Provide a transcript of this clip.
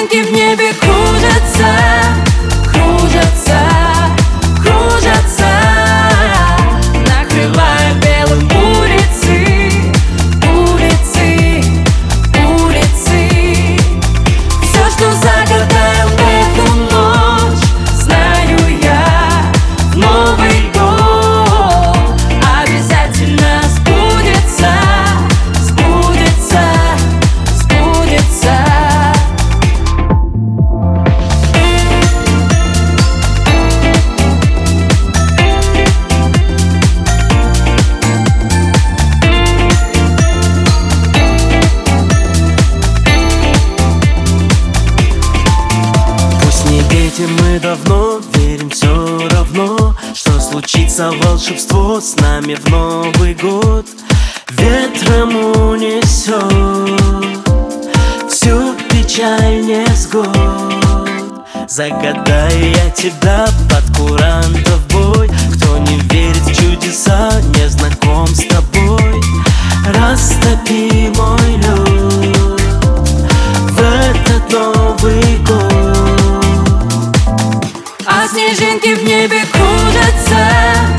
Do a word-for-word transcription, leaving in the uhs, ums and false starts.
снежинки в небе кружатся, кружатся, кружатся, накрывая белым улицы, улицы, улицы. Все, что загадаем в эту ночь, знаю я, в Новый год обязательно сбудется, сбудется, сбудется. Мы давно верим все равно, что случится волшебство с нами в Новый год. Ветром унесет всю печаль невзгод. Загадаю я тебя под курантов бой. Кто не верит в чудеса, не знаком с тобой. Растопи мой лед в этот Новый год. А снежинки в небе кружатся,